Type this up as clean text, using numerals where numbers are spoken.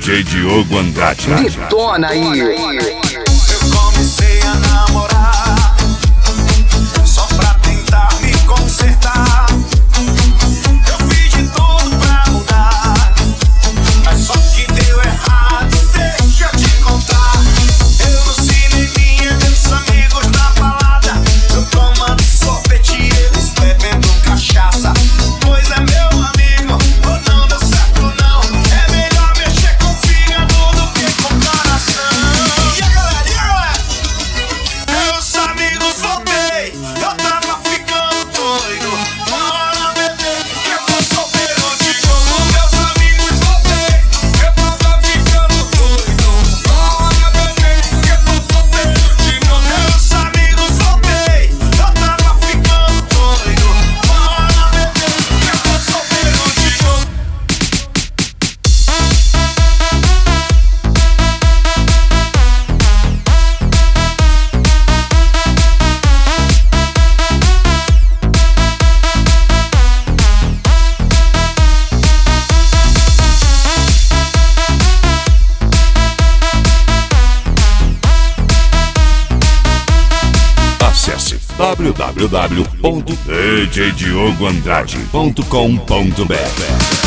DJ Diogo Andrade. Detona aí. Eu comecei a namorar só pra tentar me consertar. Eu fiz de tudo pra mudar, mas só que deu errado. Deixa eu te contar. Eu no cineminha, meus amigos na balada, eu tomando sorvete e eles bebendo cachaça. Pois é, meu amigo, ou não deu certo não. É melhor mexer com o fígado do que com o coração. E a galera, meus amigos, voltei. Eu tava ficando doido. Bora beber, que eu tô solteiro de novo. Meus amigos, voltei. Eu tava ficando doido. Bora beber, que eu tô solteiro de novo. Meus amigos, voltei. Eu tava ficando doido. Bora beber, que eu tô solteiro de novo. Acesse www.djdiogoandrade.com.br.